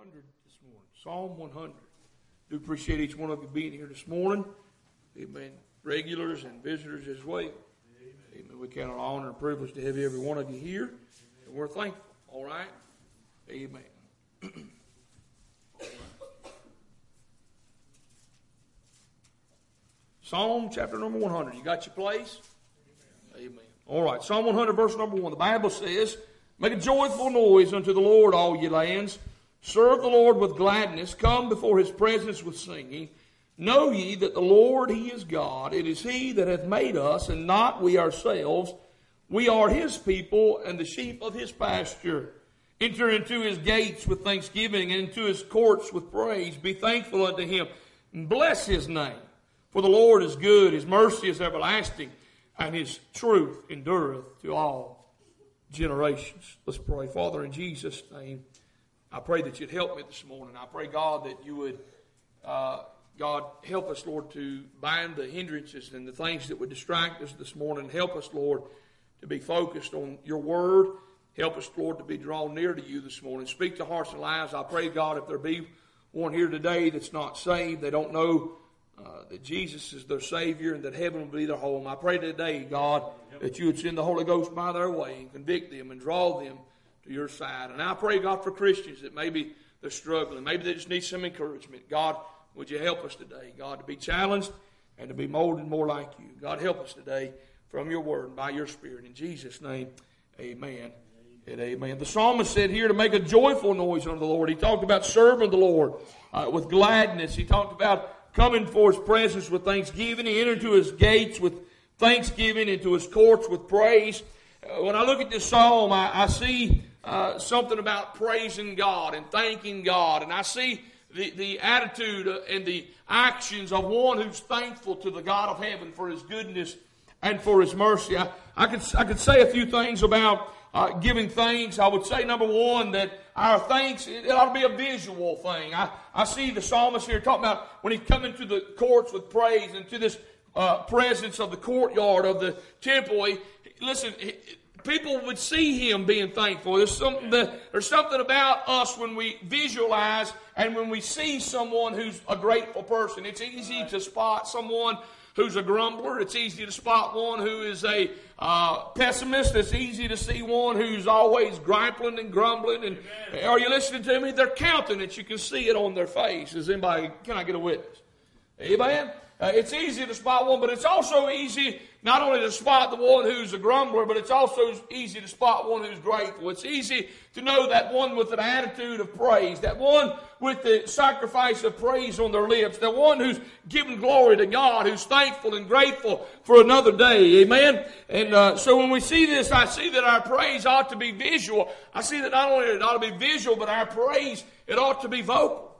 100 this morning. Psalm 100. Do appreciate each one of you being here this morning. Amen. Regulars and visitors as well. Amen. We count it an honor and privilege to have every one of you here. And we're thankful. All right? Amen. Psalm chapter number 100. You got your place? Amen. All right. Psalm 100 verse number 1. The Bible says, "Make a joyful noise unto the Lord, all ye lands. Serve the Lord with gladness. Come before his presence with singing. Know ye that the Lord, he is God. It is he that hath made us, and not we ourselves. We are his people, and the sheep of his pasture. Enter into his gates with thanksgiving, and into his courts with praise. Be thankful unto him, and bless his name. For the Lord is good, his mercy is everlasting, and his truth endureth to all generations." Let's pray. Father, in Jesus' name, I pray that you'd help me this morning. I pray, God, that you would, God, help us, Lord, to bind the hindrances and the things that would distract us this morning. Help us, Lord, to be focused on your word. Help us, Lord, to be drawn near to you this morning. Speak to hearts and lives. I pray, God, if there be one here today that's not saved, they don't know that Jesus is their Savior and that heaven will be their home. I pray today, God, that you would send the Holy Ghost by their way and convict them and draw them to your side. And I pray, God, for Christians that maybe they're struggling. Maybe they just need some encouragement. God, would you help us today, God, to be challenged and to be molded more like you. God, help us today from your word and by your Spirit. In Jesus' name, amen and amen. The psalmist said here to make a joyful noise unto the Lord. He talked about serving the Lord with gladness. He talked about coming before his presence with thanksgiving. He entered into his gates with thanksgiving, into his courts with praise. When I look at this psalm, I see something about praising God and thanking God. And I see the attitude and the actions of one who's thankful to the God of heaven for his goodness and for his mercy. I could say a few things about giving thanks. I would say, number one, that our thanks, it ought to be a visual thing. I see the psalmist here talking about when he's coming to the courts with praise and to this presence of the courtyard of the temple. Listen, people would see him being thankful. There's something about us when we visualize and when we see someone who's a grateful person. It's easy to spot someone who's a grumbler. It's easy to spot one who is a pessimist. It's easy to see one who's always griping and grumbling. And are you listening to me? Their countenance, you can see it on their face. Can I get a witness? Amen? It's easy to spot one, but it's also easy not only to spot the one who's a grumbler, but it's also easy to spot one who's grateful. It's easy to know that one with an attitude of praise, that one with the sacrifice of praise on their lips, that one who's giving glory to God, who's thankful and grateful for another day. Amen? And so when we see this, I see that our praise ought to be visual. I see that not only it ought to be visual, but our praise, it ought to be vocal.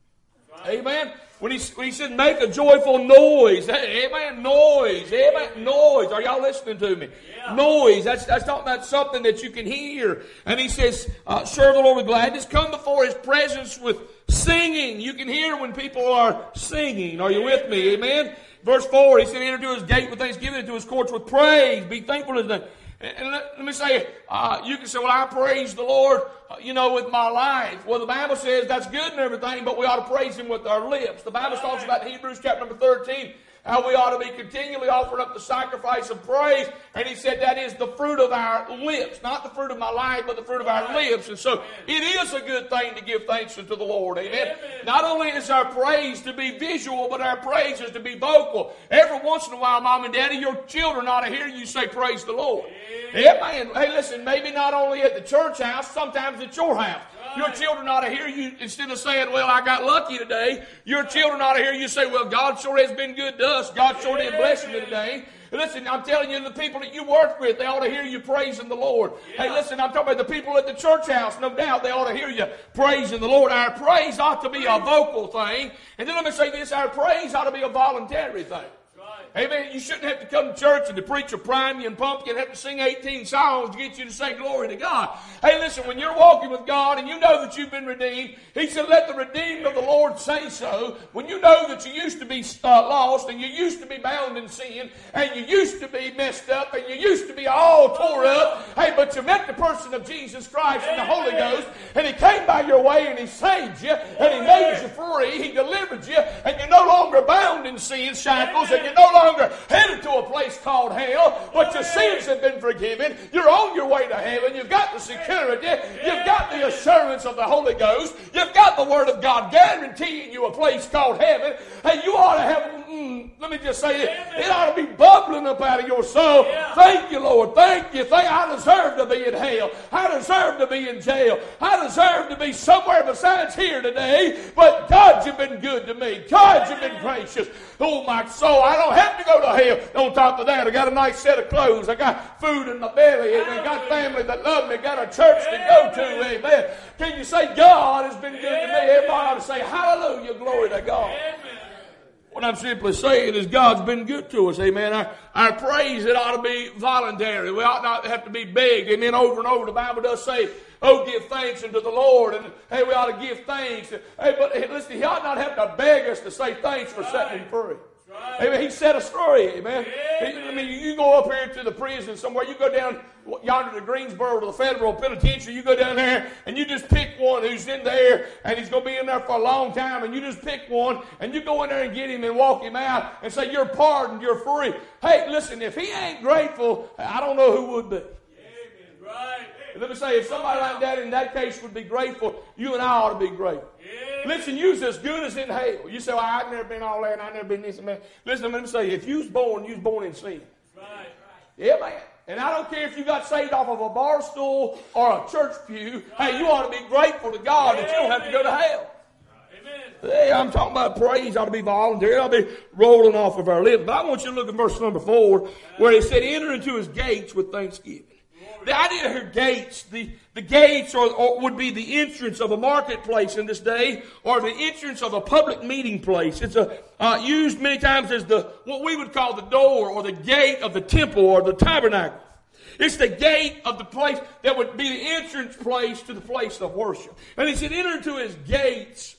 Amen? When he said, make a joyful noise. Amen. Noise. Amen. Noise. Are y'all listening to me? Yeah. Noise. That's talking about something that you can hear. And he says, serve the Lord with gladness. Come before his presence with singing. You can hear when people are singing. Are you with me? Amen. Verse 4, he said, enter to his gate with thanksgiving, into his courts with praise. Be thankful to his name. And let me say, you can say, well, I praise the Lord, with my life. Well, the Bible says that's good and everything, but we ought to praise him with our lips. The Bible talks about Hebrews chapter number 13, how we ought to be continually offering up the sacrifice of praise. And he said that is the fruit of our lips. Not the fruit of my life, but the fruit of our lips. And so it is a good thing to give thanks unto the Lord. Amen. Not only is our praise to be visual, but our praise is to be vocal. Every once in a while, Mom and Daddy, your children ought to hear you say praise the Lord. Amen. Hey, listen, maybe not only at the church house, sometimes at your house. Your children ought to hear you, instead of saying, well, I got lucky today, your children ought to hear you say, well, God sure has been good to us. God sure did bless me today. Listen, I'm telling you, the people that you work with, they ought to hear you praising the Lord. Yeah. Hey, listen, I'm talking about the people at the church house. No doubt they ought to hear you praising the Lord. Our praise ought to be a vocal thing. And then let me say this, our praise ought to be a voluntary thing. Right. Amen. You shouldn't have to come to church and the preacher prime you and pump you and have to sing 18 songs to get you to say glory to God. Hey, listen, when you're walking with God and you know that you've been redeemed, He said, let the redeemed of the Lord say so. When you know that you used to be lost and you used to be bound in sin and you used to be messed up and you used to be all tore up, hey, but you met the person of Jesus Christ and the Holy Ghost, and He came by your way and He saved you and He made you free. He delivered you, and you're no longer bound in sin shackles, and you're no longer headed to a place called hell, but your sins have been forgiven. You're on your way to heaven. You've got the security. You've got the assurance of the Holy Ghost. You've got the Word of God guaranteeing you a place called heaven. Hey, you ought to have, let me just say it ought to be bubbling up out of your soul. Thank you, Lord. Thank you. I deserve to be in hell. I deserve to be in jail. I deserve to be somewhere besides here today. But God, you've been good to me. God, you've been gracious. Oh, my soul, I don't have to go to hell. On top of that, I got a nice set of clothes. I got food in my belly. Amen. Got family that love me. Got a church to go to. Amen. Can you say God has been good to me? Everybody ought to say hallelujah, glory to God. What I'm simply saying is God's been good to us. Amen. Our praise, it ought to be voluntary. We ought not have to be begged. Amen. Over and over, the Bible does say, oh, give thanks unto the Lord. And, hey, we ought to give thanks. Hey, but listen, He ought not have to beg us to say thanks for setting Him free. Amen. He set us free. Amen. I mean, you go up here to the prison somewhere. You go down yonder to Greensboro to the federal penitentiary. You go down there and you just pick one who's in there and he's going to be in there for a long time. And you just pick one and you go in there and get him and walk him out and say, you're pardoned, you're free. Hey, listen, if he ain't grateful, I don't know who would be. Right. Let me say, if somebody like that in that case would be grateful, you and I ought to be grateful. Listen, you's as good as in hell. You say, well, I've never been all that, and I've never been this and that. Listen, let me say, if you was born in sin. Right. Yeah, man. And I don't care if you got saved off of a bar stool or a church pew. Hey, you ought to be grateful to God that you don't have to go to hell. Amen. Hey, I'm talking about praise. Ought to be voluntary. Ought to be rolling off of our lips. But I want you to look at verse number 4, where He said, enter into His gates with thanksgiving. The idea of here gates, the gates or would be the entrance of a marketplace in this day, or the entrance of a public meeting place. It's used many times as what we would call the door or the gate of the temple or the tabernacle. It's the gate of the place that would be the entrance place to the place of worship. And He said, enter into His gates.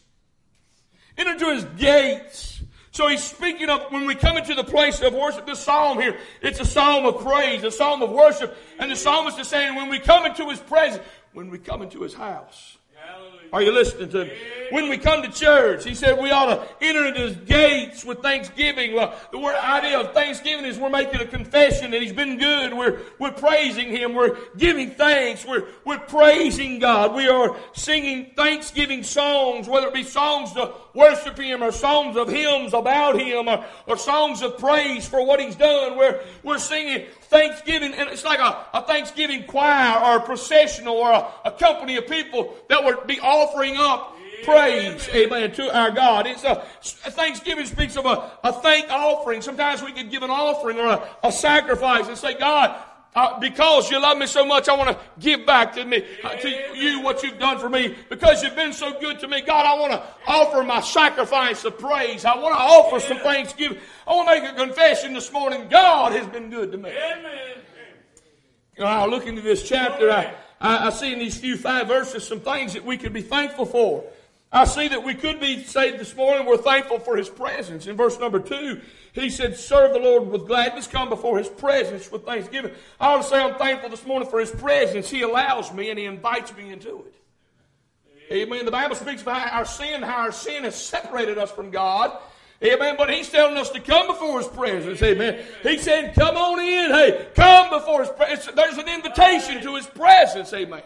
Enter into His gates. So He's speaking of when we come into the place of worship. This psalm here, it's a psalm of praise, a psalm of worship. And the psalmist is saying when we come into His presence, when we come into His house. Hallelujah. Are you listening to me? When we come to church, He said we ought to enter into His gates with thanksgiving. Well, the word idea of thanksgiving is we're making a confession that He's been good. We're praising Him. We're giving thanks. We're praising God. We are singing thanksgiving songs, whether it be songs to worship Him or songs of hymns about Him or songs of praise for what He's done. We're singing thanksgiving, and it's like a thanksgiving choir or a processional or a company of people that would be offering up praise, amen, to our God. It's Thanksgiving speaks of a thank offering. Sometimes we could give an offering or a sacrifice and say, God, because you love me so much, I want to give back to you what you've done for me. Because you've been so good to me, God, I want to offer my sacrifice of praise. I want to offer some thanksgiving. I want to make a confession this morning. God has been good to me. Amen. You know, I look into this chapter. I see in these few 5 verses some things that we could be thankful for. I see that we could be saved this morning. We're thankful for His presence. In verse number 2, He said, serve the Lord with gladness, come before His presence with thanksgiving. I ought to say I'm thankful this morning for His presence. He allows me and He invites me into it. Amen. The Bible speaks about how our sin has separated us from God. Amen. But He's telling us to come before His presence. Amen. He said, come on in. Hey, come before His presence. There's an invitation to His presence. Amen.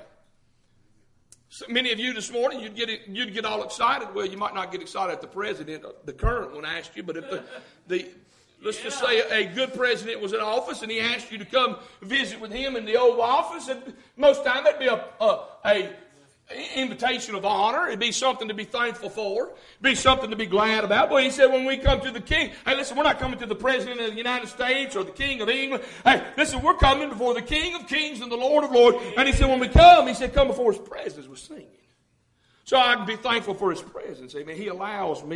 So many of you this morning, you'd get all excited. Well, you might not get excited at the president, the current one asked you, but if let's just say a good president was in office and he asked you to come visit with him in the Oval Office, and most time it'd be a invitation of honor. It'd be something to be thankful for. It'd be something to be glad about. But He said when we come to the King, hey, listen, we're not coming to the President of the United States or the King of England. Hey, listen, we're coming before the King of Kings and the Lord of Lords. And He said when we come, He said come before His presence with singing. So I can be thankful for His presence. Amen. He allows me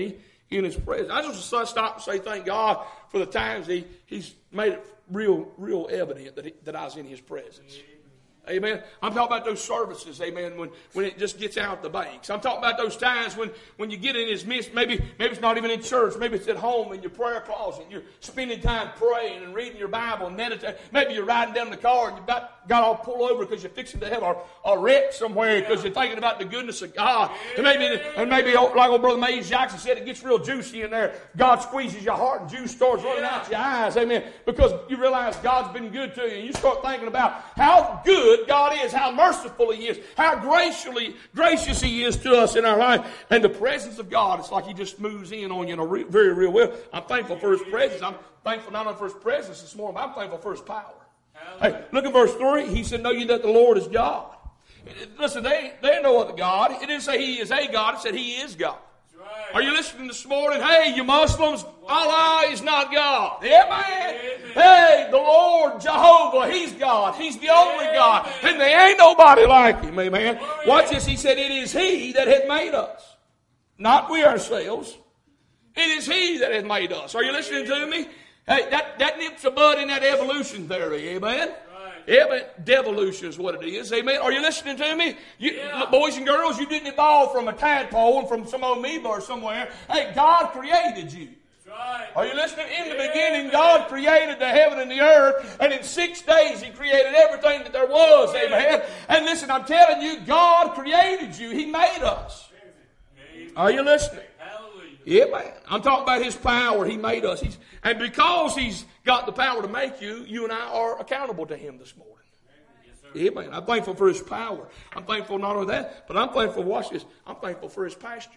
in His presence. I just want to stop and say thank God for the times He's made it real evident that I was in His presence. Amen. I'm talking about those services, amen, when it just gets out the banks. I'm talking about those times when you get in His midst. Maybe it's not even in church. Maybe it's at home in your prayer closet. You're spending time praying and reading your Bible and meditating. Maybe you're riding down the car and you got all pulled over because you're fixing to have a wreck somewhere because you're thinking about the goodness of God. And maybe like old Brother Mays Jackson said, it gets real juicy in there. God squeezes your heart and juice starts running out your eyes. Amen. Because you realize God's been good to you. And you start thinking about how good God is, how merciful He is, how gracious He is to us in our life. And the presence of God, it's like He just moves in on you in a very real way. I'm thankful for His presence. I'm thankful not only for His presence this morning, but I'm thankful for His power. Hey, look at verse 3. He said, know ye that the Lord is God. Listen, they know other God. It didn't say He is a God. It said He is God. Are you listening this morning? Hey, you Muslims, Allah is not God. Amen. Hey, the Lord, Jehovah, He's God. He's the only God. And there ain't nobody like Him. Amen. Watch this. He said, it is He that hath made us. Not we ourselves. It is He that hath made us. Are you listening to me? Hey, that nips a bud in that evolution theory. Amen. Amen. Devolution is what it is. Amen. Are you listening to me? Boys and girls, you didn't evolve from a tadpole and from some amoeba or somewhere. Hey, God created you. Are you listening? In the beginning, God created the heaven and the earth, and in 6 days He created everything that there was. Amen. And listen, I'm telling you, God created you. He made us. Are you listening? Yeah, man. I'm talking about His power. He made us. And because He's got the power to make you, you and I are accountable to Him this morning. Yes, amen. I'm thankful for His power. I'm thankful not only that, but I'm thankful, watch this, I'm thankful for His pasture.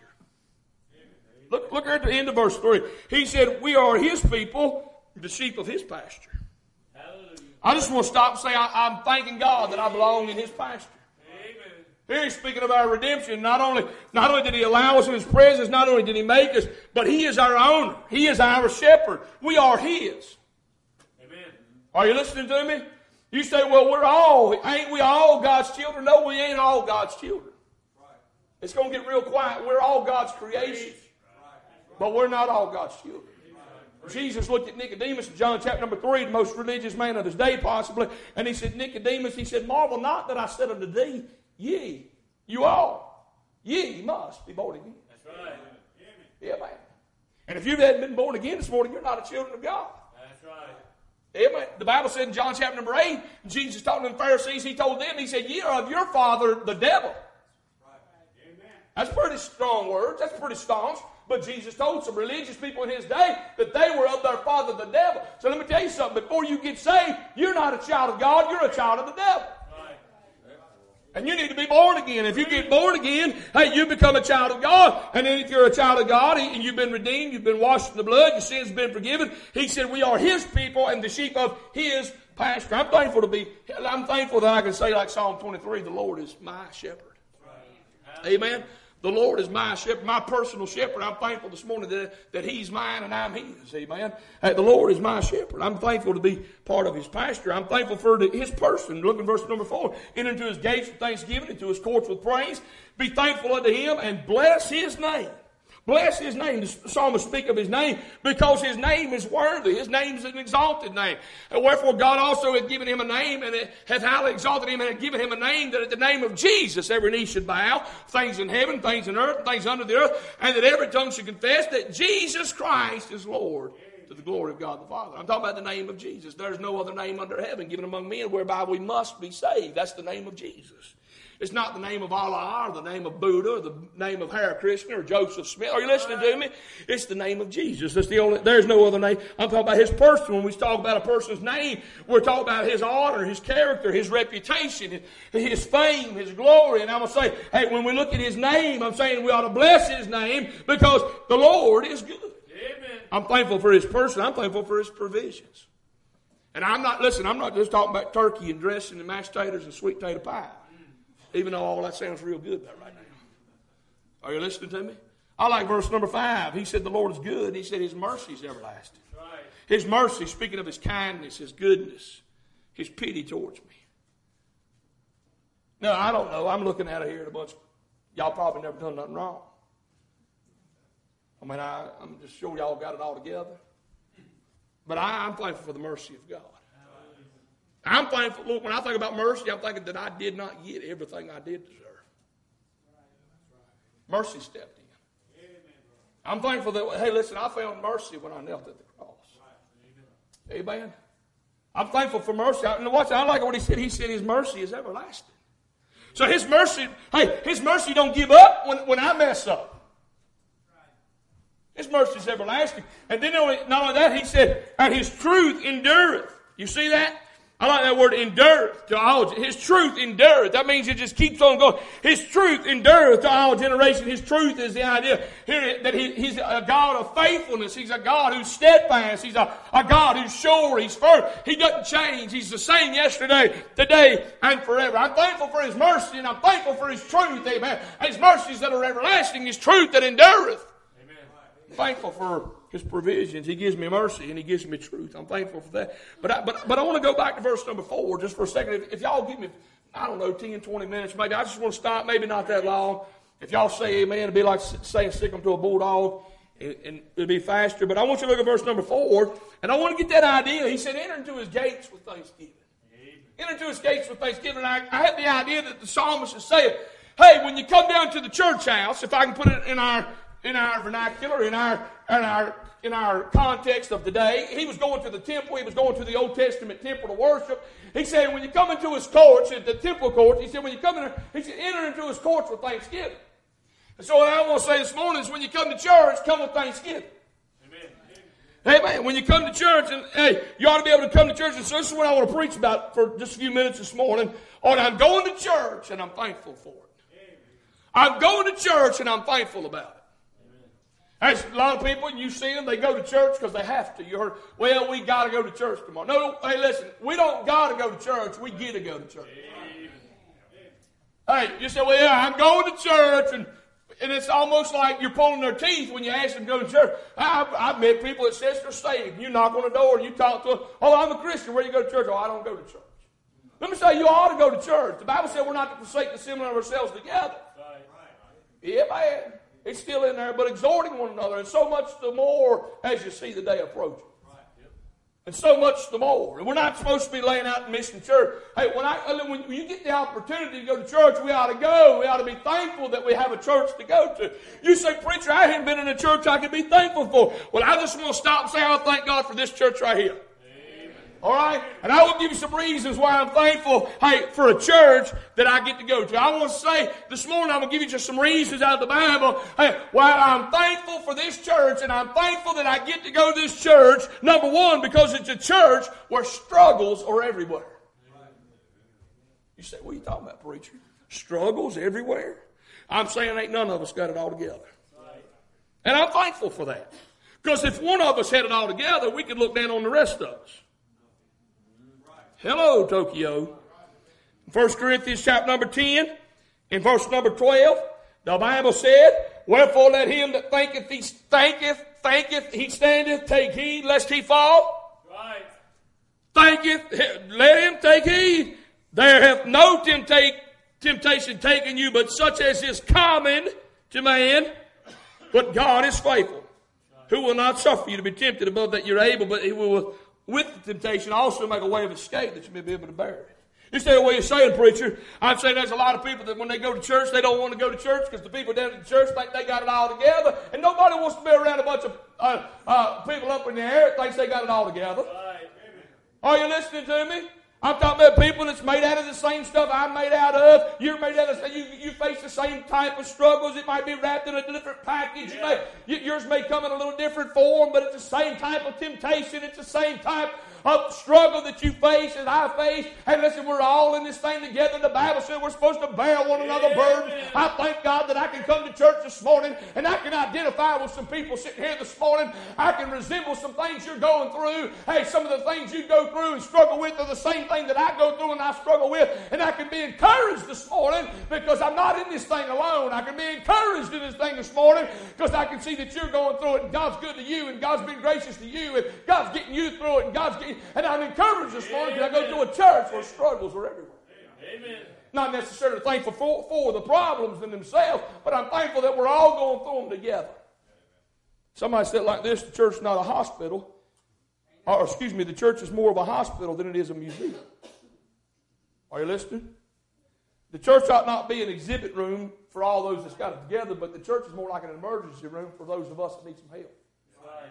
Look here at the end of verse 3. He said, we are His people, the sheep of His pasture. Hallelujah. I just want to stop and say I'm thanking God that I belong in His pasture. Here He's speaking of our redemption. Not only did He allow us in His presence, not only did He make us, but He is our owner. He is our shepherd. We are His. Amen. Are you listening to me? You say, well, ain't we all God's children? No, we ain't all God's children. Right. It's going to get real quiet. We're all God's creation. Right. But we're not all God's children. Right. Jesus looked at Nicodemus in John chapter number 3, the most religious man of his day possibly, and He said, Nicodemus, He said, marvel not that I said unto thee, ye must be born again. That's right. Yeah, man. And if you haven't been born again this morning, you're not a children of God. That's right. Yeah, man. The Bible said in John chapter number 8, Jesus talking to the Pharisees, He told them, He said, ye are of your father, the devil. Right. Amen. That's pretty strong words. That's pretty staunch. But Jesus told some religious people in His day that they were of their father, the devil. So let me tell you something. Before you get saved, you're not a child of God. You're a child of the devil. And you need to be born again. If you get born again, hey, you become a child of God. And then if you're a child of God and you've been redeemed, you've been washed in the blood, your sins have been forgiven. He said we are His people and the sheep of His pasture. I'm thankful that I can say like Psalm 23, the Lord is my shepherd. Right. Amen. The Lord is my shepherd, my personal shepherd. I'm thankful this morning that He's mine and I'm His. Amen. Hey, the Lord is my shepherd. I'm thankful to be part of His pasture. I'm thankful for His person. Look at verse number 4. Enter into His gates with thanksgiving, into His courts with praise. Be thankful unto Him and bless His name. Bless His name. The psalmist speak of His name because His name is worthy. His name is an exalted name. And wherefore God also hath given Him a name and hath highly exalted Him and hath given Him a name that at the name of Jesus every knee should bow, things in heaven, things in earth, things under the earth, and that every tongue should confess that Jesus Christ is Lord to the glory of God the Father. I'm talking about the name of Jesus. There's no other name under heaven given among men whereby we must be saved. That's the name of Jesus. It's not the name of Allah or the name of Buddha or the name of Hare Krishna or Joseph Smith. Are you listening to me? It's the name of Jesus. There's no other name. I'm talking about His person. When we talk about a person's name, we're talking about His honor, His character, His reputation, His fame, His glory. And I'm going to say, hey, when we look at His name, I'm saying we ought to bless His name because the Lord is good. Amen. I'm thankful for His person. I'm thankful for His provisions. And I'm not just talking about turkey and dressing and mashed potatoes and sweet potato pie. Even though all that sounds real good there right now. Are you listening to me? I like verse number 5. He said the Lord is good. He said His mercy is everlasting. Right. His mercy, speaking of His kindness, His goodness, His pity towards me. Now, I don't know. I'm looking out of here at a bunch of y'all probably never done nothing wrong. I mean, I'm just sure y'all got it all together. But I'm thankful for the mercy of God. I'm thankful, look, when I think about mercy, I'm thinking that I did not get everything I did deserve. Mercy stepped in. I'm thankful that, hey, listen, I found mercy when I knelt at the cross. Amen. I'm thankful for mercy. I like what he said. He said his mercy is everlasting. So his mercy don't give up when I mess up. His mercy is everlasting. And then not only that, he said, and his truth endureth. You see that? I like that word endureth to all. His truth endureth. That means it just keeps on going. His truth endureth to all generations. His truth is the idea here that he's a God of faithfulness. He's a God who's steadfast. He's a God who's sure. He's firm. He doesn't change. He's the same yesterday, today, and forever. I'm thankful for his mercy, and I'm thankful for his truth. Amen. His mercies that are everlasting. His truth that endureth. Amen. I'm thankful for his provisions. He gives me mercy and he gives me truth. I'm thankful for that. But I want to go back to verse number 4 just for a second. If y'all give me, 10, 20 minutes, maybe I just want to stop, maybe not that long. If y'all say amen, it'd be like saying stick them to a bulldog and it'd be faster. But I want you to look at verse number 4 and I want to get that idea. He said, enter into his gates with thanksgiving. Amen. Enter into his gates with thanksgiving. And I had the idea that the psalmist is saying, hey, when you come down to the church house, if I can put it in our vernacular, in our context of today, he was going to the temple. He was going to the Old Testament temple to worship. He said, when you come into his courts, the temple courts, he said, when you come in there, he said, enter into his courts with thanksgiving. And so what I want to say this morning is when you come to church, come with thanksgiving. Amen. Amen. When you come to church, and hey, you ought to be able to come to church. And so this is what I want to preach about for just a few minutes this morning. I'm going to church and I'm thankful for it. I'm going to church and I'm thankful about it. There's a lot of people, and you see them, they go to church because they have to. You heard, well, we got to go to church tomorrow. No, hey, listen, we don't got to go to church. We get to go to church. Hey, you say, well, yeah, I'm going to church, and it's almost like you're pulling their teeth when you ask them to go to church. I've met people that says they're saved. You knock on the door, and you talk to them. Oh, I'm a Christian. Where do you go to church? Oh, I don't go to church. Let me say, you ought to go to church. The Bible said we're not to forsake the assembling of ourselves together. Yeah, man. It's still in there, but exhorting one another, and so much the more as you see the day approaching. And so much the more. And we're not supposed to be laying out and missing church. Hey, when you get the opportunity to go to church, we ought to go. We ought to be thankful that we have a church to go to. You say, preacher, I haven't been in a church I can be thankful for. Well, I just want to stop and say, I thank God for this church right here. All right? And I will give you some reasons why I'm thankful, hey, for a church that I get to go to. I want to say this morning, I'm going to give you just some reasons out of the Bible, hey, why I'm thankful for this church, and I'm thankful that I get to go to this church. Number one, because it's a church where struggles are everywhere. You say, what are you talking about, preacher? Struggles everywhere? I'm saying ain't none of us got it all together. And I'm thankful for that. Because if one of us had it all together, we could look down on the rest of us. Hello, Tokyo. 1 Corinthians chapter number 10, in verse number 12, the Bible said, wherefore let him that thinketh he standeth, take heed lest he fall. Right. Let him take heed. There hath no temptation taken you, but such as is common to man. But God is faithful, who will not suffer you to be tempted above that you're able, but he will with the temptation also make a way of escape that you may be able to bear it. You say, well, you're saying, preacher, I'm saying there's a lot of people that when they go to church, they don't want to go to church because the people down at the church think they got it all together, and nobody wants to be around a bunch of people up in the air that thinks they got it all together. Right. Are you listening to me? I'm talking about people that's made out of the same stuff I'm made out of. You're made out of, you face the same type of struggles. It might be wrapped in a different package. Yours may come in a little different form, but it's the same type of temptation. It's the same type of struggle that you face and I face. And listen, we're all in this thing together. The Bible said we're supposed to bear one another's burdens. I thank God that I can come to church this morning and I can identify with some people sitting here this morning. I can resemble some things you're going through. Hey, some of the things you go through and struggle with are the same thing that I go through and I struggle with. And I can be encouraged this morning because I'm not in this thing alone. I can be encouraged in this thing this morning because I can see that you're going through it and God's good to you and God's been gracious to you and God's getting you through it and God's getting. And I'm encouraged this morning because I go to a church where struggles are everywhere. Amen. Not necessarily thankful for the problems in themselves, but I'm thankful that we're all going through them together. Somebody said it like this, the church is not a hospital. Or, excuse me, the church is more of a hospital than it is a museum. Are you listening? The church ought not be an exhibit room for all those that's got it together, but the church is more like an emergency room for those of us that need some help. Right.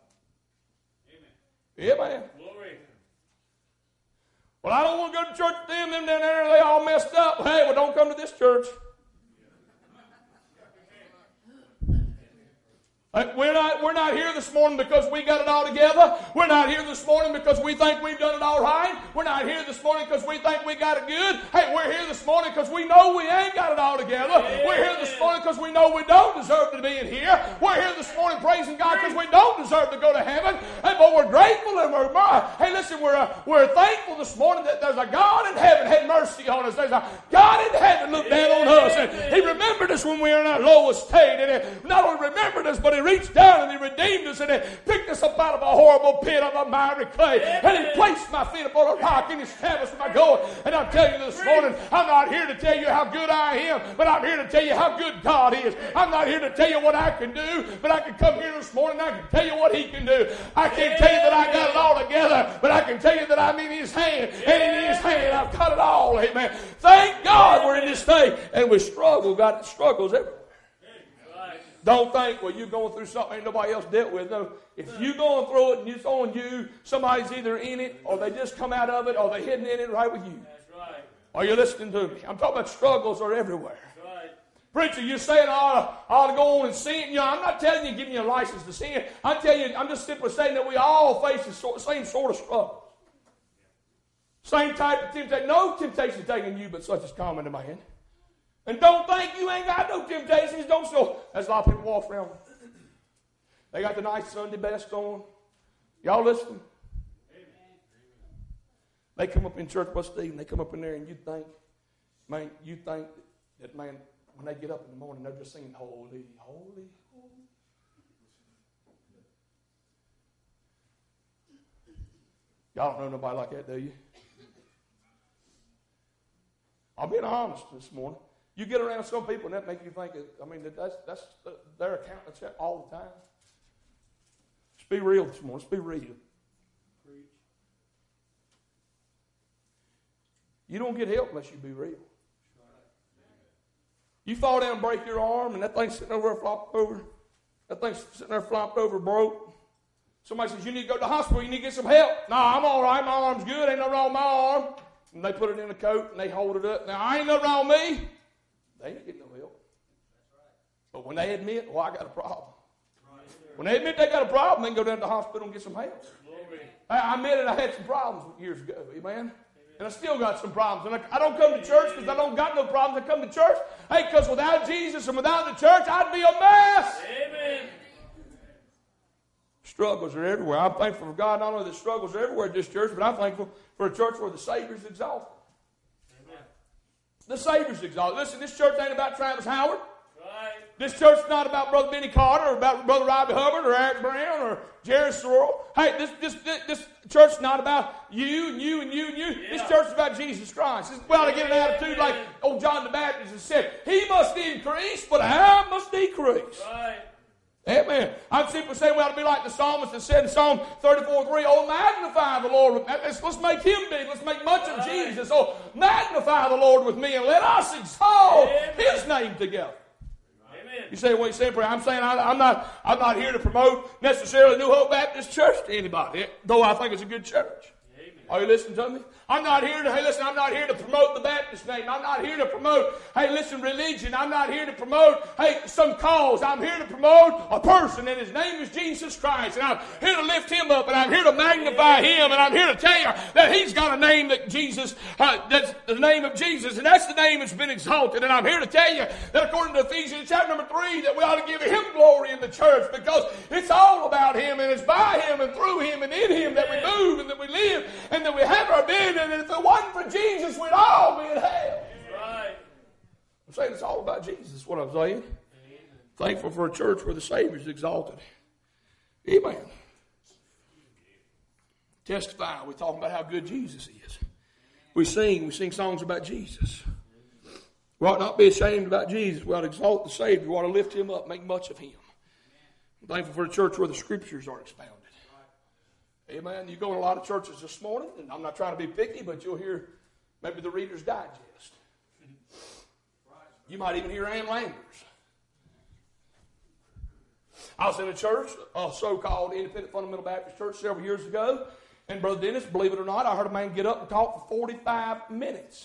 Amen. Amen. Glory. Well, I don't want to go to church with them down there, they all messed up. Hey, well, don't come to this church. We're not here this morning because we got it all together. We're not here this morning because we think we've done it all right. We're not here this morning because we think we got it good. Hey, we're here this morning because we know we ain't got it all together. Yeah. We're here this morning because we know we don't deserve to be in here. We're here this morning praising God because we don't deserve to go to heaven. Hey, but we're grateful and hey, listen, we're thankful this morning that there's a God in heaven had mercy on us. There's a God in heaven looked down on us, and He remembered us when we were in our lowest state, and He not only remembered us, but He reached down and He redeemed us, and He picked us up out of a horrible pit of a miry clay, and He placed my feet upon a rock and established my going. And I'm telling you this morning, I'm not here to tell you how good I am, but I'm here to tell you how good God is. I'm not here to tell you what I can do, but I can come here this morning and I can tell you what He can do. I can't tell you that I got it all together, but I can tell you that I'm in His hand, and in His hand I've got it all. Amen. Thank God we're in this day, and we struggle. God struggles everywhere. Don't think, well, you're going through something ain't nobody else dealt with. No, if you're going through it and it's on you, somebody's either in it or they just come out of it or they're hidden in it right with you. That's right. Are you listening to me? I'm talking about struggles are everywhere. That's right. Preacher, you're saying I ought to go on and sin. You know, I'm not telling you, giving you a license to sin. I'm telling you, I'm just simply saying that we all face the same sort of struggle. Same type of temptation. No temptation taking you, but such is common to man. And don't think you ain't got no temptations. Don't so. There's a lot of people walk around. They got the nice Sunday best on. Y'all listen? They come up in church, Brother Steve, and they come up in there, and you think that, man, when they get up in the morning, they're just singing, holy, holy, holy. Y'all don't know nobody like that, do you? I'm being honest this morning. You get around some people and that makes you think, that's their accountants all the time. Let's be real this morning. Let's be real. You don't get help unless you be real. You fall down and break your arm and that thing's sitting over there flopped over. That thing's sitting there flopped over, broke. Somebody says, you need to go to the hospital. You need to get some help. No, I'm all right. My arm's good. Ain't nothing wrong with my arm. And they put it in a coat and they hold it up. Now, I ain't nothing wrong with me. They ain't getting no help. But when they admit, I got a problem. When they admit they got a problem, they can go down to the hospital and get some help. I admitted I had some problems years ago. Amen? And I still got some problems. And I don't come to church because I don't got no problems. I come to church, because without Jesus and without the church, I'd be a mess. Amen. Struggles are everywhere. I'm thankful for God, not only that struggles are everywhere at this church, but I'm thankful for a church where the Savior's exalted. Amen. The Savior's exalted. Listen, this church ain't about Travis Howard. Right. This church is not about Brother Benny Carter or about Brother Robbie Hubbard or Eric Brown or Jerry Sorrell. Hey, this church is not about you and you and you and you. Yeah. This church is about Jesus Christ. We ought to get an attitude like old John the Baptist has said, He must increase, but I must decrease. Right. Amen. I'm simply saying we ought to be like the psalmist that said in Psalm 34:3, oh, magnify the Lord. Let's make Him big. Let's make much of Jesus. Oh, magnify the Lord with me and let us exalt His name together. Amen. You say, what you saying, I'm saying I'm not here to promote necessarily New Hope Baptist Church to anybody, though I think it's a good church. Amen. Are you listening to me? I'm not here to promote the Baptist name. I'm not here to promote, religion. I'm not here to promote, some cause. I'm here to promote a person, and His name is Jesus Christ. And I'm here to lift Him up, and I'm here to magnify Him, and I'm here to tell you that He's got a name that Jesus, that's the name of Jesus, and that's the name that's been exalted. And I'm here to tell you that according to Ephesians chapter number 3, that we ought to give Him glory in the church, because it's all about Him, and it's by Him, and through Him, and in Him that we move, and that we live, and that we have our being. And if it wasn't for Jesus, we'd all be in hell. Right. I'm saying it's all about Jesus, is what I'm saying. Amen. Thankful for a church where the Savior's exalted. Amen. Testify. We're talking about how good Jesus is. We sing songs about Jesus. We ought not be ashamed about Jesus. We ought to exalt the Savior. We ought to lift Him up, make much of Him. I'm thankful for the church where the Scriptures are expounded. Amen. You go to a lot of churches this morning, and I'm not trying to be picky, but you'll hear maybe the Reader's Digest. You might even hear Ann Landers. I was in a church, a so-called Independent Fundamental Baptist church several years ago, and Brother Dennis, believe it or not, I heard a man get up and talk for 45 minutes.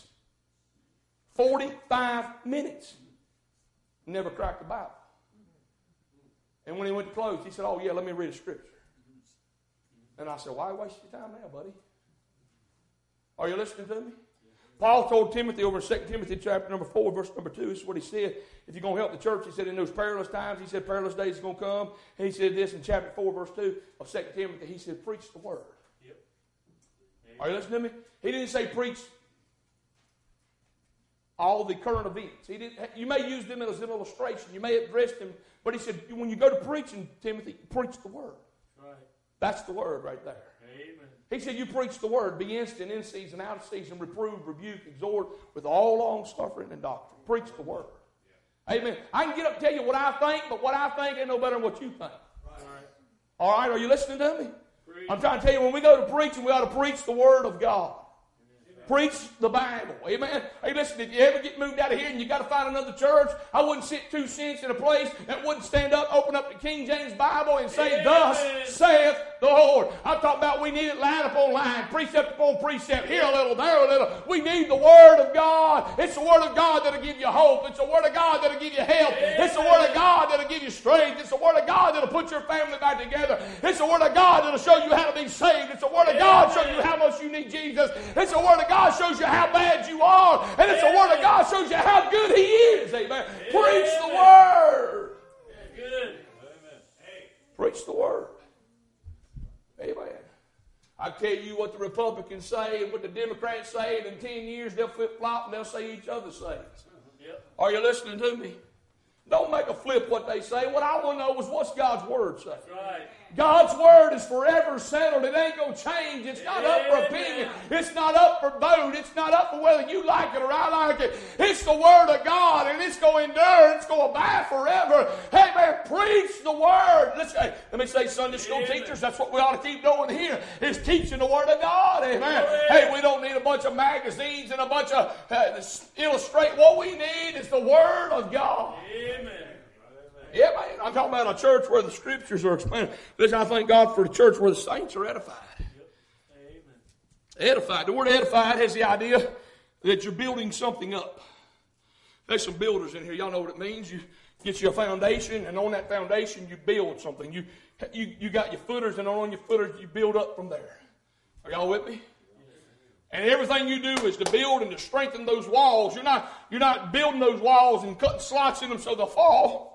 45 minutes. Never cracked the Bible. And when he went to close, he said, "Oh yeah, let me read a scripture." And I said, "Why waste your time now, buddy? Are you listening to me?" Paul told Timothy over in 2 Timothy chapter number 4, verse number 2, this is what he said. If you're going to help the church, he said, in those perilous times, he said, perilous days are going to come. And he said this in chapter 4, verse 2 of 2 Timothy. He said, preach the word. Yep. Are you listening to me? He didn't say preach all the current events. He didn't. You may use them as an illustration. You may address them. But he said, when you go to preaching, Timothy, preach the word. Right. That's the word right there. Amen. He said, you preach the word, be instant, in season, out of season, reprove, rebuke, exhort, with all long suffering and doctrine. Preach the word. Yeah. Amen. I can get up and tell you what I think, but what I think ain't no better than what you think. Right. All right, are you listening to me? Preach. I'm trying to tell you, when we go to preaching, we ought to preach the word of God. Preach the Bible. Amen. Hey, listen, if you ever get moved out of here and you got to find another church, I wouldn't sit 2 cents in a place that wouldn't stand up, open up the King James Bible and say, Amen. Thus saith the Lord. I'm talking about we need it line upon line, precept upon precept, here a little, there a little. We need the Word of God. It's the Word of God that'll give you hope. It's the Word of God that'll give you help. Amen. It's the Word of God that'll give you strength. It's the Word of God that'll put your family back together. It's the Word of God that'll show you how to be saved. It's the Word of God show you how much you need Jesus. It's the Word of God shows you how bad you are. And it's the Word of God shows you how good He is. Amen. Preach the Word. Good. Preach the Word. Amen. I tell you what the Republicans say and what the Democrats say, and in 10 years they'll flip-flop and they'll say each other's sayings. Yep. Are you listening to me? Don't make a flip what they say. What I want to know is what's God's Word say. That's right. God's Word is forever settled. It ain't going to change. It's not up for opinion. It's not up for vote. It's not up for whether you like it or I like it. It's the Word of God, and it's going to endure. It's going to abide forever. Hey, man, preach the Word. Let me say, Sunday school teachers, that's what we ought to keep doing here, is teaching the Word of God. Amen. Hey, we don't need a bunch of magazines and a bunch of illustrate. What we need is the Word of God. Amen. Yeah, man. I'm talking about a church where the Scriptures are explained. Listen, I thank God for the church where the saints are edified. Yep. Amen. Edified. The word edified has the idea that you're building something up. There's some builders in here. Y'all know what it means. You get you a foundation, and on that foundation you build something. You got your footers, and on your footers you build up from there. Are y'all with me? And everything you do is to build and to strengthen those walls. You're not building those walls and cutting slots in them so they'll fall.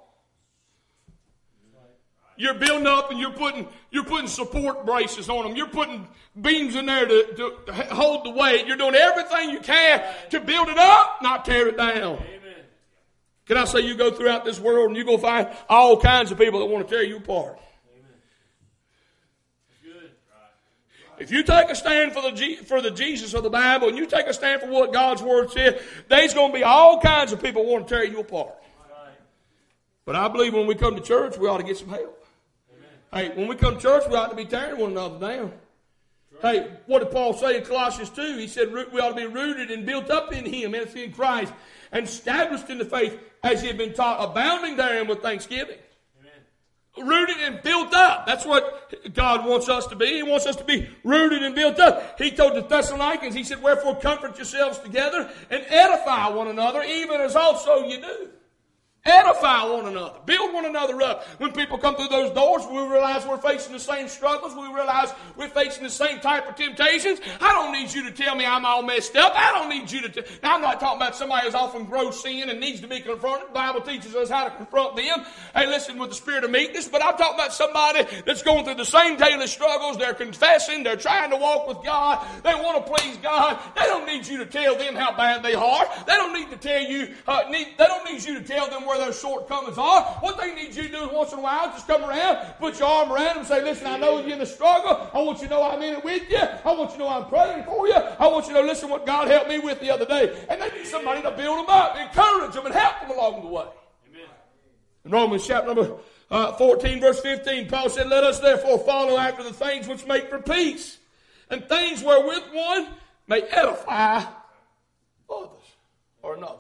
You're building up and you're putting support braces on them. You're putting beams in there to hold the weight. You're doing everything you can to build it up, not tear it down. Amen. Can I say you go throughout this world and you go find all kinds of people that want to tear you apart. If you take a stand for the Jesus of the Bible and you take a stand for what God's Word said, there's going to be all kinds of people want to tear you apart. Right. But I believe when we come to church, we ought to get some help. Amen. Hey, when we come to church, we ought to be tearing one another down. Right. Hey, what did Paul say in Colossians 2? He said we ought to be rooted and built up in Him, and it's in Christ, and established in the faith as He had been taught, abounding therein with thanksgiving. Rooted and built up. That's what God wants us to be. He wants us to be rooted and built up. He told the Thessalonians, He said, wherefore comfort yourselves together and edify one another, even as also you do. Edify one another. Build one another up. When people come through those doors, we realize we're facing the same struggles. We realize we're facing the same type of temptations. I don't need you to tell me I'm all messed up. I don't need you to now, I'm not talking about somebody who's off in gross sin and needs to be confronted. The Bible teaches us how to confront them. Hey, listen, with the spirit of meekness. But I'm talking about somebody that's going through the same daily struggles. They're confessing. They're trying to walk with God. They want to please God. They don't need you to tell them how bad they are. They don't need to tell you. They don't need you to tell them where their shortcomings are. What they need you to do is once in a while just come around, put your arm around them and say, listen, I know you're in the struggle. I want you to know I'm in it with you. I want you to know I'm praying for you. I want you to know, listen, what God helped me with the other day. And they need somebody to build them up, encourage them, and help them along the way. Amen. In Romans chapter number 14, verse 15, Paul said, let us therefore follow after the things which make for peace, and things wherewith one may edify others or another.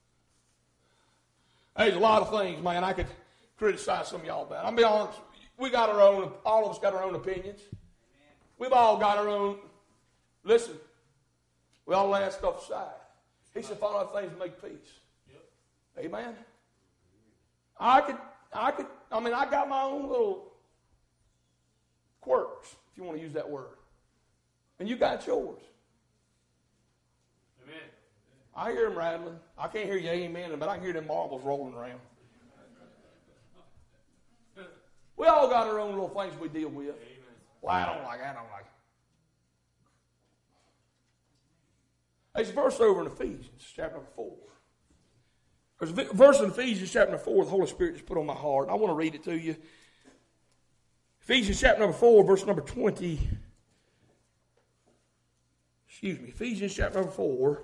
There's a lot of things, man, I could criticize some of y'all about. I'll be honest, we got our own, all of us got our own opinions. We've all got our own, listen, we all lay that stuff aside. He said, follow after things that make peace. Yep. Amen. I got my own little quirks, if you want to use that word. And you got yours. Amen. I hear them rattling. I can't hear you amen, but I can hear them marbles rolling around. We all got our own little things we deal with. Amen. Well, I don't like it. There's a verse over in Ephesians, chapter 4. There's a verse in Ephesians chapter 4 the Holy Spirit just put on my heart. I want to read it to you. Ephesians chapter 4, verse number 20. Ephesians chapter 4,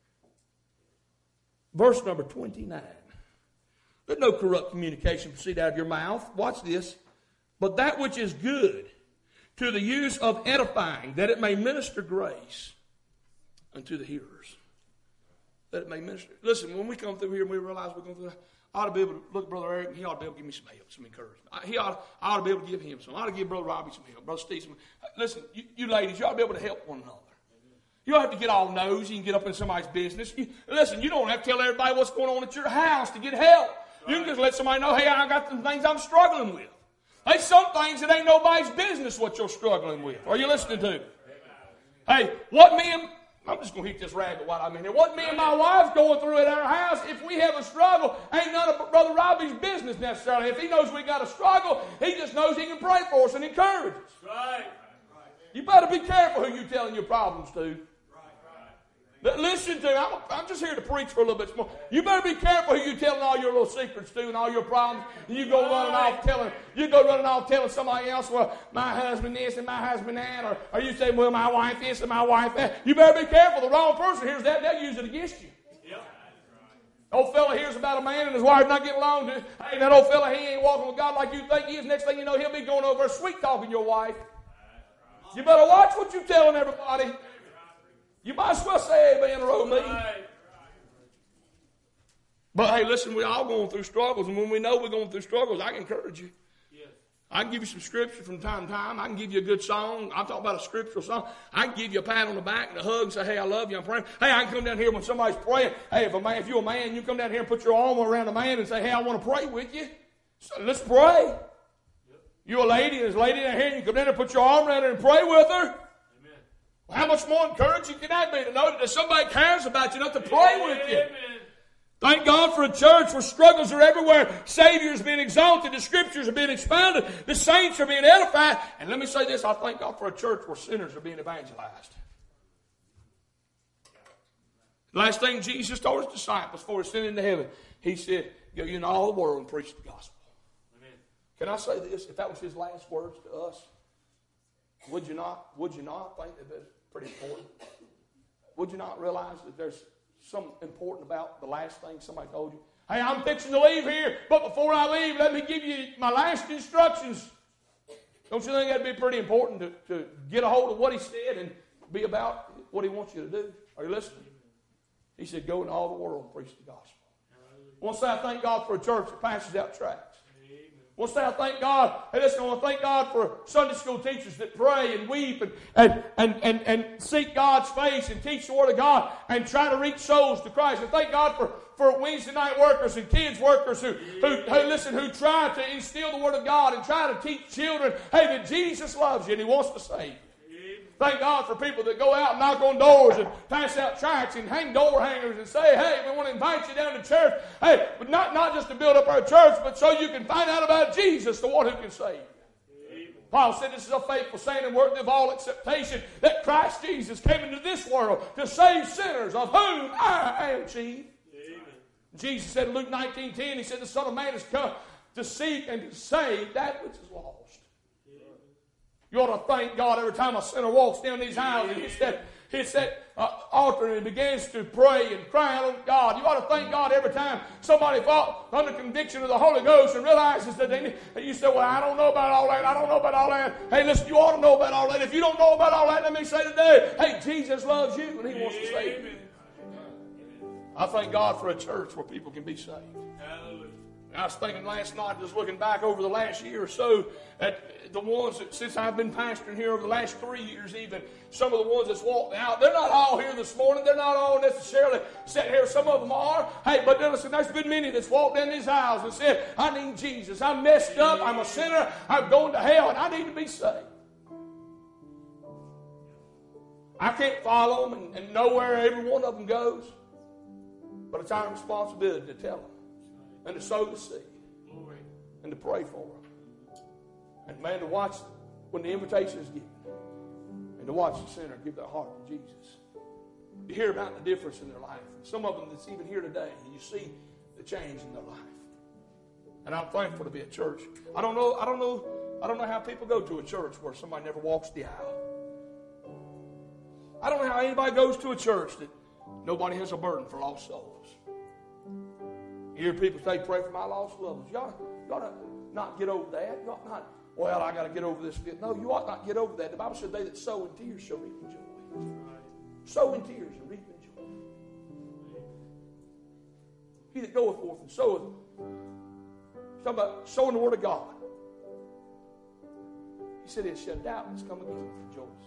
verse number 29. Let no corrupt communication proceed out of your mouth. Watch this. But that which is good to the use of edifying, that it may minister grace unto the hearers. That it may minister. Listen, when we come through here and we realize we're going through that, I ought to be able to look at Brother Eric and he ought to be able to give me some help, some encouragement. I ought to be able to give him some. I ought to give Brother Robbie some help, Brother Steve some. Listen, you ladies, you ought to be able to help one another. You don't have to get all nosy and get up in somebody's business. Listen, you don't have to tell everybody what's going on at your house to get help. You can just let somebody know, hey, I got some things I'm struggling with. There's some things that ain't nobody's business what you're struggling with. Are you listening to me? Hey, I'm just going to hit this rabbit while I'm in here. What me and my wife's going through at our house, if we have a struggle, ain't none of Brother Robbie's business necessarily. If he knows we got a struggle, he just knows he can pray for us and encourage us. Right. You better be careful who you're telling your problems to. Listen to me. I'm just here to preach for a little bit more. You better be careful who you're telling all your little secrets to and all your problems. And you go running off telling somebody else, well, my husband this and my husband that. Or you say, well, my wife this and my wife that. You better be careful. The wrong person hears that, they'll use it against you. Yep. Old fella hears about a man and his wife not getting along. Hey, that old fella, he ain't walking with God like you think he is. Next thing you know, he'll be going over sweet talking your wife. You better watch what you're telling everybody. You might as well say amen or oh me. But hey, listen, we're all going through struggles, and when we know we're going through struggles, I can encourage you. Yes. I can give you some scripture from time to time. I can give you a good song. I'm talking about a scriptural song. I can give you a pat on the back and a hug and say, hey, I love you, I'm praying. Hey, I can come down here when somebody's praying. Hey, if you're a man, you come down here and put your arm around a man and say, hey, I want to pray with you. So let's pray. Yep. You're a lady, and there's a lady down here, and you come down there and put your arm around her and pray with her. How much more encouraging can that be to know that somebody cares about you enough to pray with you? Amen. Thank God for a church where struggles are everywhere. Savior's being exalted. The Scriptures are being expounded. The saints are being edified. And let me say this, I thank God for a church where sinners are being evangelized. The last thing Jesus told his disciples before he sent into heaven, he said, go into all the world and preach the gospel. Amen. Can I say this? If that was his last words to us, would you not think that that's pretty important? Would you not realize that there's something important about the last thing somebody told you? Hey, I'm fixing to leave here, but before I leave, let me give you my last instructions. Don't you think that'd be pretty important to get a hold of what he said and be about what he wants you to do? Are you listening? He said, go into all the world and preach the gospel. I want to say I thank God for a church that passes out tracts. I want to say I thank God. Hey, listen, I want to thank God for Sunday school teachers that pray and weep and seek God's face and teach the Word of God and try to reach souls to Christ. And thank God for Wednesday night workers and kids workers who try to instill the Word of God and try to teach children, hey, that Jesus loves you and He wants to save you. Thank God for people that go out and knock on doors and pass out tracts and hang door hangers and say, hey, we want to invite you down to church. Hey, but not just to build up our church, but so you can find out about Jesus, the one who can save you. Paul said this is a faithful saying and worthy of all acceptation that Christ Jesus came into this world to save sinners, of whom I am chief. Jesus said in Luke 19:10, he said the Son of Man has come to seek and to save that which is lost. You ought to thank God every time a sinner walks down these aisles and hits that altar and begins to pray and cry out to God. You ought to thank God every time somebody falls under conviction of the Holy Ghost and realizes that they need. And you say, well, I don't know about all that. I don't know about all that. Hey, listen, you ought to know about all that. If you don't know about all that, let me say today, hey, Jesus loves you and He wants to save you. I thank God for a church where people can be saved. Hallelujah. I was thinking last night, just looking back over the last year or so, at the ones that, since I've been pastoring here over the last 3 years even, some of the ones that's walked out, they're not all here this morning. They're not all necessarily sitting here. Some of them are. Hey, but listen, there's been many that's walked in these aisles and said, I need Jesus. I'm messed up. I'm a sinner. I'm going to hell, and I need to be saved. I can't follow them and know where every one of them goes, but it's our responsibility to tell them. And to sow the seed. And to pray for them. And man, to watch when the invitation is given. And to watch the sinner give their heart to Jesus. You hear about the difference in their life. And some of them that's even here today. And you see the change in their life. And I'm thankful to be at church. I don't know how people go to a church where somebody never walks the aisle. I don't know how anybody goes to a church that nobody has a burden for lost souls. You hear people say, pray for my lost loved ones. You ought to not get over that. You ought not, well, I got to get over this. No, you ought not get over that. The Bible said, they that sow in tears shall reap in joy. Sow in tears and reap in joy. He that goeth forth and soweth. Talking about sowing the word of God. He said, it shall doubtless come again with rejoice.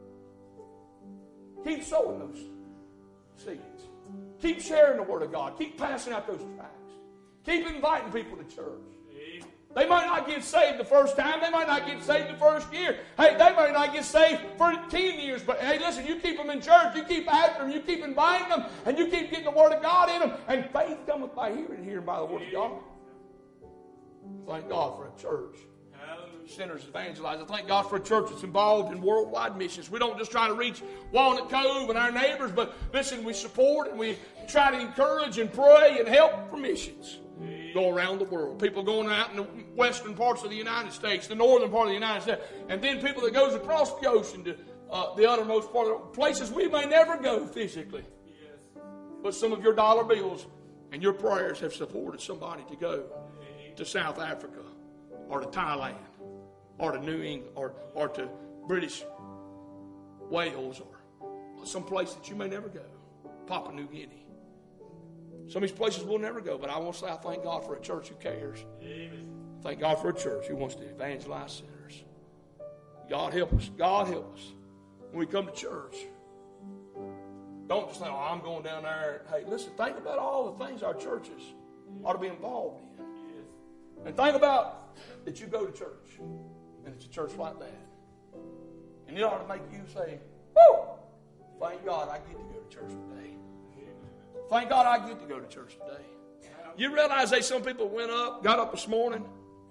Keep sowing those seeds. Keep sharing the word of God. Keep passing out those tracts. Keep inviting people to church. They might not get saved the first time. They might not get saved the first year. Hey, they might not get saved for 10 years. But hey, listen, you keep them in church. You keep after them. You keep inviting them. And you keep getting the word of God in them. And faith cometh by hearing, and hearing by the word of God. Thank God for a church. Sinners evangelize. I thank God for a church that's involved in worldwide missions. We don't just try to reach Walnut Cove and our neighbors, but listen, we support and we try to encourage and pray and help for missions. Go around the world. People going out in the western parts of the United States, the northern part of the United States, and then people that goes across the ocean to the uttermost part of the places we may never go physically. But some of your dollar bills and your prayers have supported somebody to go to South Africa or to Thailand or to New England or to British Wales or some place that you may never go. Papua New Guinea. Some of these places we'll never go, but I want to say I thank God for a church who cares. Amen. Thank God for a church who wants to evangelize sinners. God help us. God help us. When we come to church, don't just say, oh, I'm going down there. Hey, listen, think about all the things our churches ought to be involved in. And think about that you go to church, and it's a church like that. And it ought to make you say, whoo, thank God I get to go to church today. Thank God I get to go to church today. You realize some people got up this morning,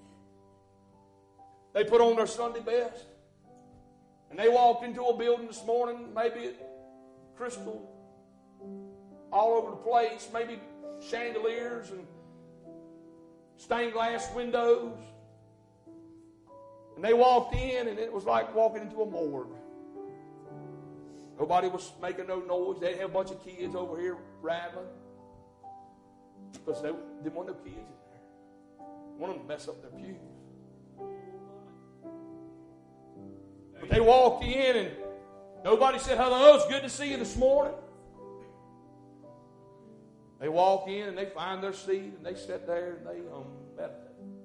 they put on their Sunday best, and they walked into a building this morning, maybe it crystal all over the place, maybe chandeliers and stained glass windows. And they walked in, and it was like walking into a morgue. Nobody was making no noise. They had a bunch of kids over here rattling. Because they didn't want no kids in there. Want them to mess up their pews. But they walked in, and nobody said, hello, it's good to see you this morning. They walk in, and they find their seat, and they sit there, and they meditate.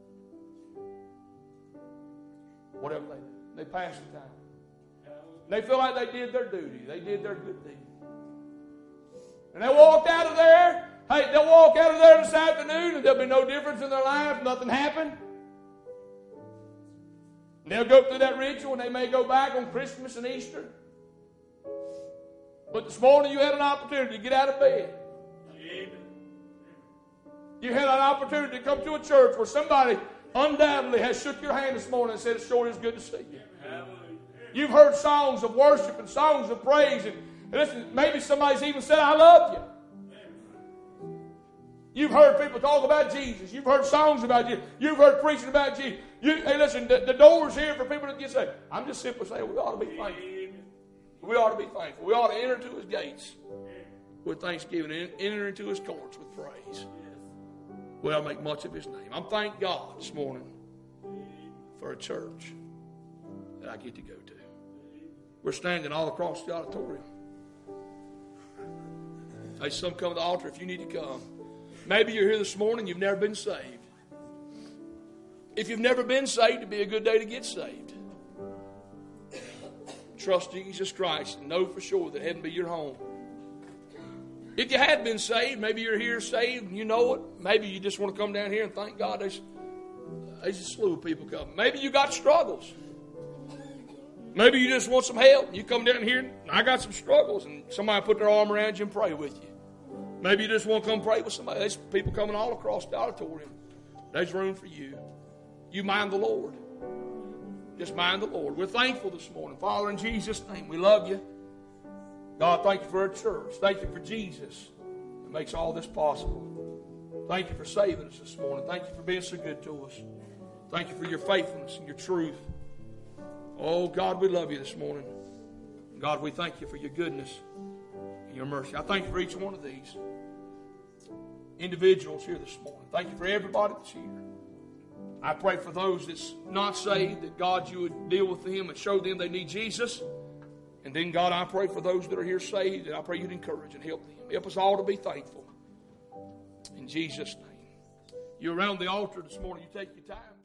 Whatever they do. They pass the time. They feel like they did their duty. They did their good deed. And they walked out of there. Hey, they'll walk out of there this afternoon and there'll be no difference in their life. Nothing happened. And they'll go through that ritual and they may go back on Christmas and Easter. But this morning you had an opportunity to get out of bed. You had an opportunity to come to a church where somebody undoubtedly has shook your hand this morning and said, it sure is good to see you. You've heard songs of worship and songs of praise. And listen, maybe somebody's even said, I love you. You've heard people talk about Jesus. You've heard songs about Jesus. You've heard preaching about Jesus. Hey, listen, the door's here for people to get saved. I'm just simply saying we ought to be thankful. We ought to be thankful. We ought to enter into His gates with thanksgiving and enter into His courts with praise. We ought to make much of His name. I'm thank God this morning for a church that I get to go to. We're standing all across the auditorium. Hey, some come to the altar if you need to come. Maybe you're here this morning, you've never been saved. If you've never been saved, it'd be a good day to get saved. Trust Jesus Christ and know for sure that heaven be your home. If you had been saved, maybe you're here saved and you know it. Maybe you just want to come down here and thank God there's a slew of people coming. Maybe you got struggles. Maybe you just want some help. You come down here and I got some struggles and somebody put their arm around you and pray with you. Maybe you just want to come pray with somebody. There's people coming all across the auditorium. There's room for you. You mind the Lord. Just mind the Lord. We're thankful this morning. Father, in Jesus' name, we love you. God, thank you for our church. Thank you for Jesus that makes all this possible. Thank you for saving us this morning. Thank you for being so good to us. Thank you for your faithfulness and your truth. Oh, God, we love you this morning. God, we thank you for your goodness and your mercy. I thank you for each one of these individuals here this morning. Thank you for everybody that's here. I pray for those that's not saved, that God, you would deal with them and show them they need Jesus. And then, God, I pray for those that are here saved, and I pray you'd encourage and help them. Help us all to be thankful. In Jesus' name. You're around the altar this morning. You take your time.